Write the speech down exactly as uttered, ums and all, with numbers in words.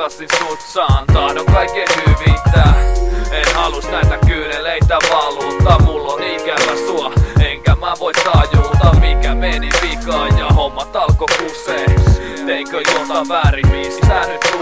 takaisin sut saan. Tahdon kaiken hyvittää, en halus näitä kyyneleitä valuuttaa. Mulla on ikävä sua, enkä mä voi tajuta mikä meni vikaan ja hommat alko kusee. Teinkö jotain väärin, mistä nyt